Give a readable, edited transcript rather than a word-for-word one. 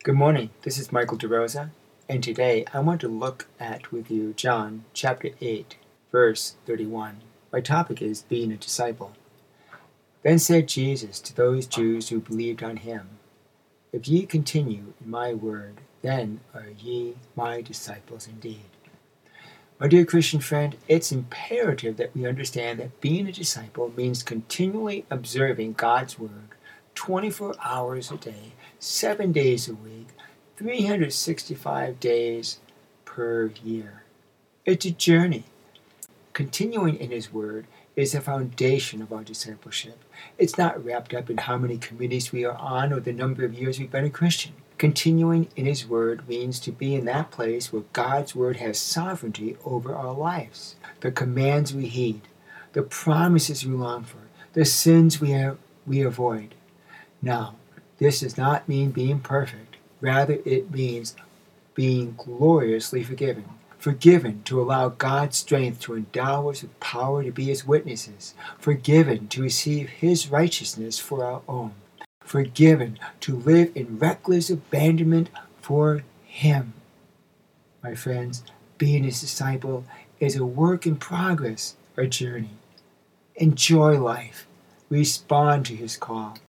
Good morning. This is Michael DeRosa, and today I want to look at with you John chapter 8, verse 31. My topic is being a disciple. Then said Jesus to those Jews who believed on him, If ye continue in my word, then are ye my disciples indeed. My dear Christian friend, it's imperative that we understand that being a disciple means continually observing God's word 24 hours a day, 7 days a week, 365 days per year. It's a journey. Continuing in His Word is the foundation of our discipleship. It's not wrapped up in how many committees we are on or the number of years we've been a Christian. Continuing in His Word means to be in that place where God's Word has sovereignty over our lives. The commands we heed, the promises we long for, the sins we avoid. Now, this does not mean being perfect. Rather, it means being gloriously forgiven. Forgiven to allow God's strength to endow us with power to be His witnesses. Forgiven to receive His righteousness for our own. Forgiven to live in reckless abandonment for Him. My friends, being His disciple is a work in progress, a journey. Enjoy life. Respond to His call.